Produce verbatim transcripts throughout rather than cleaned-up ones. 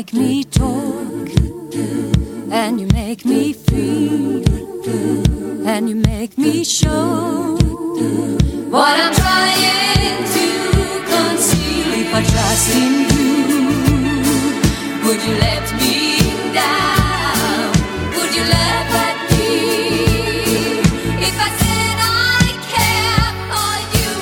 make me talk, and you make me feel, and you make me show what I'm trying to conceal. If I trust in you, would you let me down? Would you let that be? If I said I care for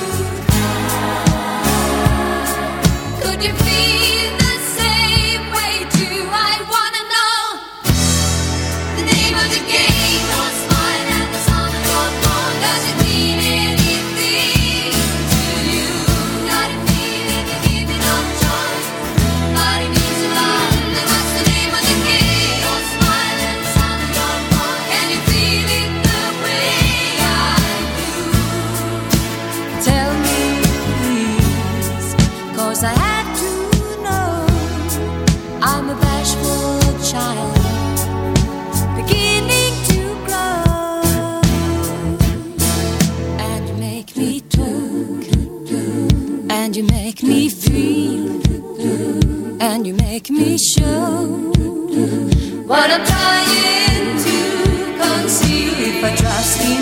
you, could you feel the same way too? I wanna know the name of the game. Your smile and the sound of your phone. Does it mean anything to you? Got a feeling you're giving up choice. Nobody needs a lot. Then what's the name of the game? Your smile and the sound of your phone. Can you feel it the way I do? Tell me please, 'cause I have to know. I'm a bashful child, beginning to grow, and you make me talk, and you make me feel, and you make me show what I'm trying to conceal. If I trust in